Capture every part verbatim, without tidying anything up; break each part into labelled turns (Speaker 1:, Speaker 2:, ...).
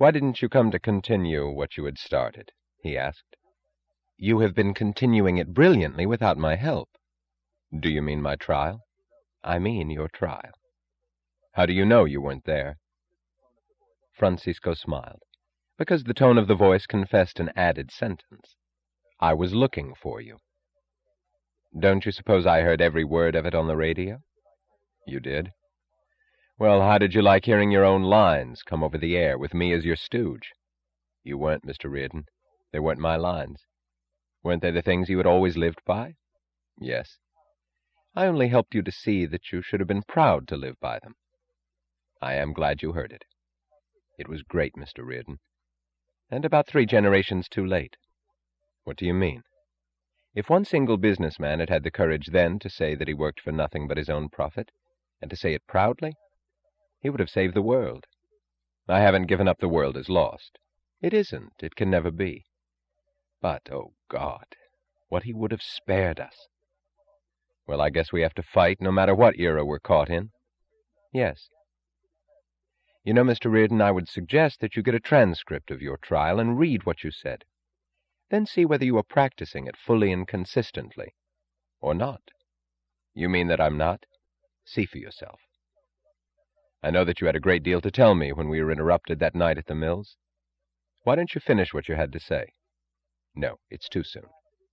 Speaker 1: Why didn't you come to continue what you had started? He asked. You have been continuing it brilliantly without my help. Do you mean my trial? I mean your trial. How do you know you weren't there? Francisco smiled, because the tone of the voice confessed an added sentence. I was looking for you. Don't you suppose I heard every word of it on the radio? You did? Well, how did you like hearing your own lines come over the air with me as your stooge? You weren't, Mister Reardon. They weren't my lines. Weren't they the things you had always lived by? Yes. I only helped you to see that you should have been proud to live by them. I am glad you heard it. It was great, Mister Reardon. And about three generations too late. What do you mean? If one single businessman had had the courage then to say that he worked for nothing but his own profit, and to say it proudly, he would have saved the world. I haven't given up the world as lost. It isn't. It can never be. But, oh God, what he would have spared us. Well, I guess we have to fight no matter what era we're caught in. Yes. You know, Mister Reardon, I would suggest that you get a transcript of your trial and read what you said. Then see whether you are practicing it fully and consistently, or not. You mean that I'm not? See for yourself. I know that you had a great deal to tell me when we were interrupted that night at the mills. Why don't you finish what you had to say? No, it's too soon.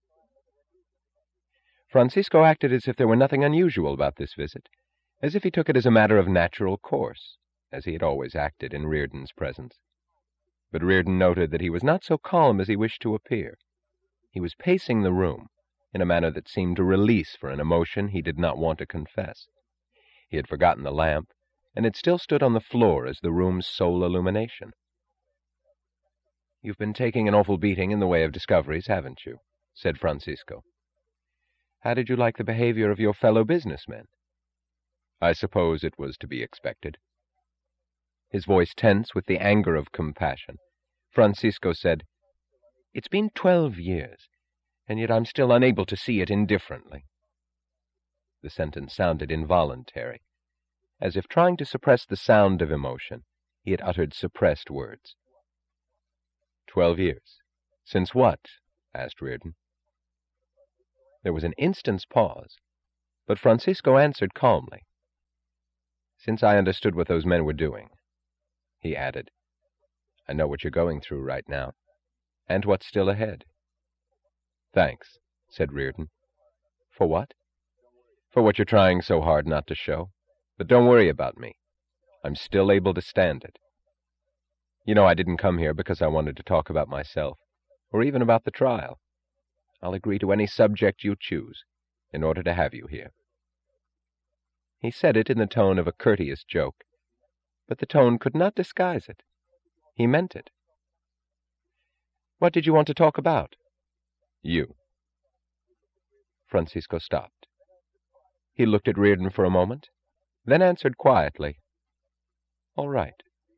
Speaker 1: Francisco acted as if there were nothing unusual about this visit, as if he took it as a matter of natural course, as he had always acted in Reardon's presence. But Reardon noted that he was not so calm as he wished to appear. He was pacing the room in a manner that seemed to release for an emotion he did not want to confess. He had forgotten the lamp, and it still stood on the floor as the room's sole illumination. You've been taking an awful beating in the way of discoveries, haven't you? Said Francisco. How did you like the behavior of your fellow businessmen? I suppose it was to be expected. His voice tense with the anger of compassion, Francisco said, It's been twelve years, and yet I'm still unable to see it indifferently. The sentence sounded involuntary, as if trying to suppress the sound of emotion, he had uttered suppressed words. Twelve years. Since what? Asked Reardon. There was an instant's pause, but Francisco answered calmly. Since I understood what those men were doing. He added, I know what you're going through right now, and what's still ahead. Thanks, said Reardon. For what? For what you're trying so hard not to show. But don't worry about me. I'm still able to stand it. You know, I didn't come here because I wanted to talk about myself, or even about the trial. I'll agree to any subject you choose, in order to have you here. He said it in the tone of a courteous joke, but the tone could not disguise it. He meant it. What did you want to talk about? You. Francisco stopped. He looked at Reardon for a moment, then answered quietly, All right.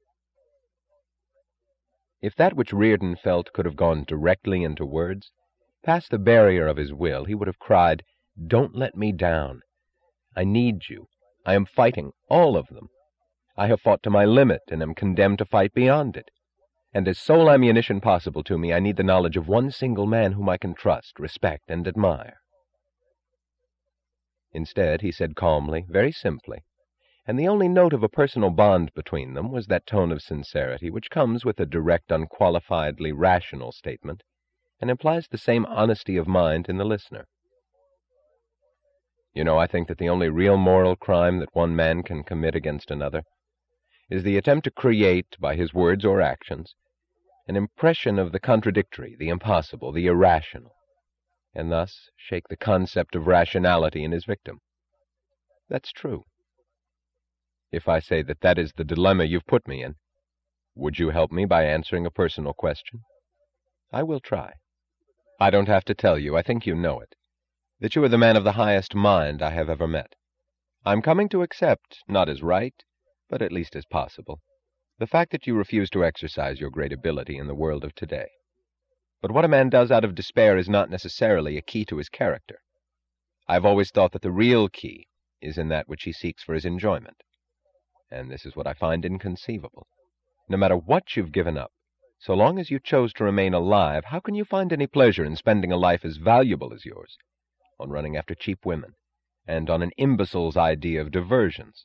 Speaker 1: If that which Reardon felt could have gone directly into words, past the barrier of his will, he would have cried, Don't let me down. I need you. I am fighting, all of them. I have fought to my limit and am condemned to fight beyond it. And as sole ammunition possible to me, I need the knowledge of one single man whom I can trust, respect, and admire. Instead, he said calmly, very simply, and the only note of a personal bond between them was that tone of sincerity which comes with a direct, unqualifiedly rational statement, and implies the same honesty of mind in the listener. You know, I think that the only real moral crime that one man can commit against another is the attempt to create, by his words or actions, an impression of the contradictory, the impossible, the irrational, and thus shake the concept of rationality in his victim. That's true. If I say that that is the dilemma you've put me in, would you help me by answering a personal question? I will try. I don't have to tell you, I think you know it, that you are the man of the highest mind I have ever met. I'm coming to accept, not as right, but at least as possible, the fact that you refuse to exercise your great ability in the world of today. But what a man does out of despair is not necessarily a key to his character. I've always thought that the real key is in that which he seeks for his enjoyment. And this is what I find inconceivable. No matter what you've given up, so long as you chose to remain alive, how can you find any pleasure in spending a life as valuable as yours on running after cheap women and on an imbecile's idea of diversions?"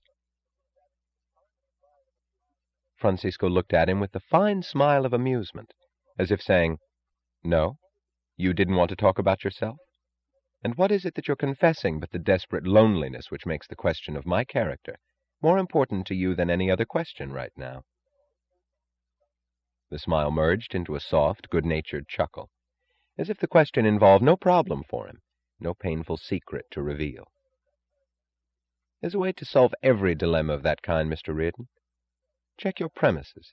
Speaker 1: Francisco looked at him with the fine smile of amusement, as if saying, "No, you didn't want to talk about yourself? And what is it that you're confessing but the desperate loneliness which makes the question of my character more important to you than any other question right now?" The smile merged into a soft, good-natured chuckle, as if the question involved no problem for him, no painful secret to reveal. "There's a way to solve every dilemma of that kind, Mister Reardon. Check your premises."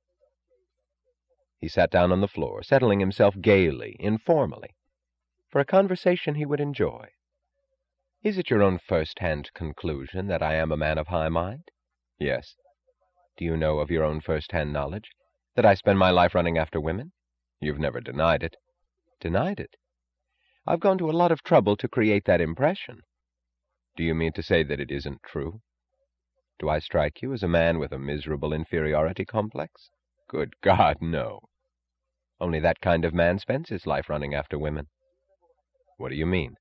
Speaker 1: He sat down on the floor, settling himself gaily, informally, for a conversation he would enjoy. "Is it your own first-hand conclusion that I am a man of high mind?" "Yes." "Do you know of your own first-hand knowledge that I spend my life running after women?" "You've never denied it." "Denied it? I've gone to a lot of trouble to create that impression." "Do you mean to say that it isn't true?" "Do I strike you as a man with a miserable inferiority complex?" "Good God, no." "Only that kind of man spends his life running after women." "What do you mean?"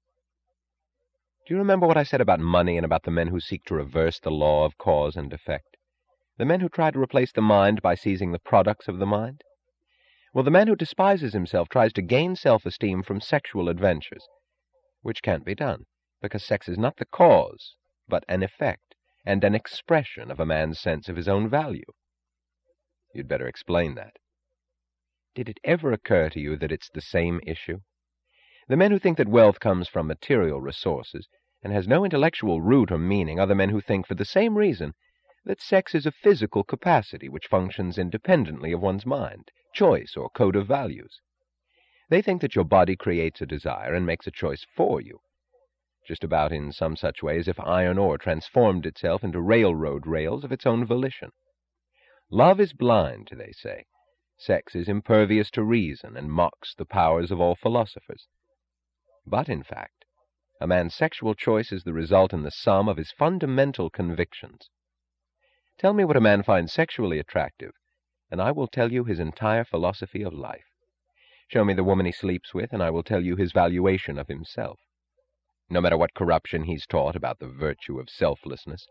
Speaker 1: "Do you remember what I said about money and about the men who seek to reverse the law of cause and effect? The men who try to replace the mind by seizing the products of the mind? Well, the man who despises himself tries to gain self-esteem from sexual adventures, which can't be done, because sex is not the cause, but an effect and an expression of a man's sense of his own value." "You'd better explain that." "Did it ever occur to you that it's the same issue? The men who think that wealth comes from material resources and has no intellectual root or meaning are the men who think, for the same reason, that sex is a physical capacity which functions independently of one's mind, choice, or code of values. They think that your body creates a desire and makes a choice for you, just about in some such way as if iron ore transformed itself into railroad rails of its own volition. Love is blind, they say. Sex is impervious to reason and mocks the powers of all philosophers. But, in fact, a man's sexual choice is the result in the sum of his fundamental convictions. Tell me what a man finds sexually attractive, and I will tell you his entire philosophy of life. Show me the woman he sleeps with, and I will tell you his valuation of himself. No matter what corruption he's taught about the virtue of selflessness,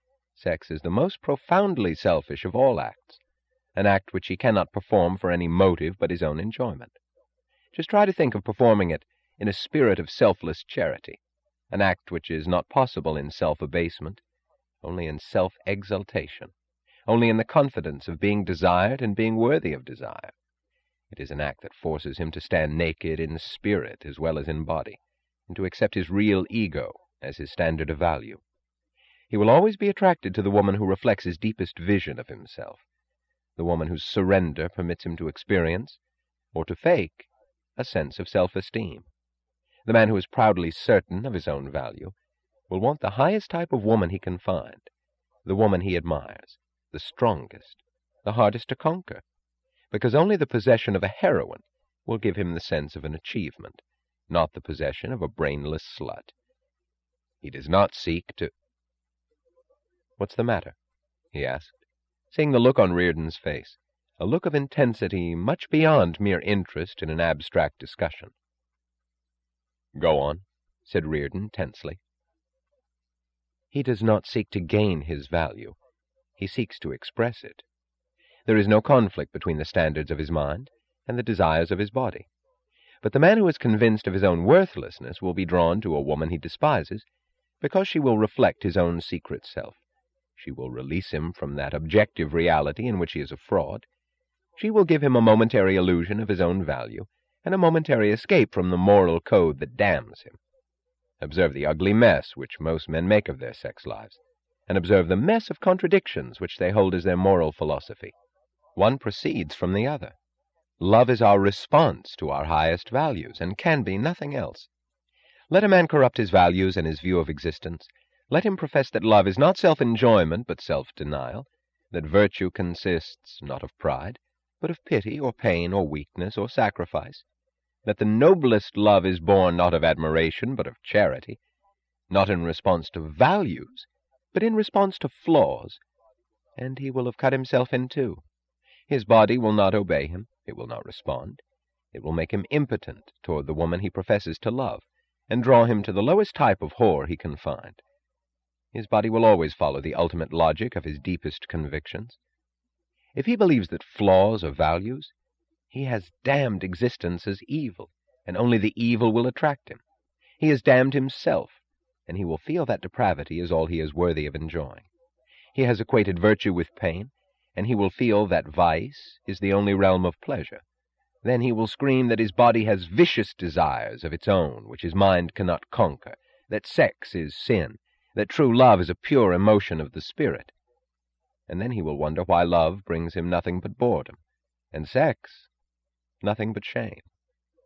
Speaker 1: sex is the most profoundly selfish of all acts, an act which he cannot perform for any motive but his own enjoyment. Just try to think of performing it in a spirit of selfless charity, an act which is not possible in self-abasement, only in self-exaltation, only in the confidence of being desired and being worthy of desire. It is an act that forces him to stand naked in spirit as well as in body, and to accept his real ego as his standard of value. He will always be attracted to the woman who reflects his deepest vision of himself, the woman whose surrender permits him to experience, or to fake, a sense of self-esteem. The man who is proudly certain of his own value will want the highest type of woman he can find, the woman he admires, the strongest, the hardest to conquer, because only the possession of a heroine will give him the sense of an achievement, not the possession of a brainless slut. He does not seek to... "What's the matter?" he asked, seeing the look on Reardon's face, a look of intensity much beyond mere interest in an abstract discussion. "Go on," said Reardon tensely. "He does not seek to gain his value. He seeks to express it. There is no conflict between the standards of his mind and the desires of his body. But the man who is convinced of his own worthlessness will be drawn to a woman he despises because she will reflect his own secret self. She will release him from that objective reality in which he is a fraud. She will give him a momentary illusion of his own value and a momentary escape from the moral code that damns him. Observe the ugly mess which most men make of their sex lives, and observe the mess of contradictions which they hold as their moral philosophy. One proceeds from the other. Love is our response to our highest values, and can be nothing else. Let a man corrupt his values and his view of existence. Let him profess that love is not self-enjoyment, but self-denial, that virtue consists not of pride, but of pity or pain or weakness or sacrifice, that the noblest love is born not of admiration, but of charity, not in response to values, but in response to flaws, and he will have cut himself in two. His body will not obey him. It will not respond. It will make him impotent toward the woman he professes to love, and draw him to the lowest type of whore he can find. His body will always follow the ultimate logic of his deepest convictions. If he believes that flaws are values, he has damned existence as evil, and only the evil will attract him. He has damned himself, and he will feel that depravity is all he is worthy of enjoying. He has equated virtue with pain, and he will feel that vice is the only realm of pleasure. Then he will scream that his body has vicious desires of its own which his mind cannot conquer, that sex is sin, that true love is a pure emotion of the spirit. And then he will wonder why love brings him nothing but boredom, and sex nothing but shame.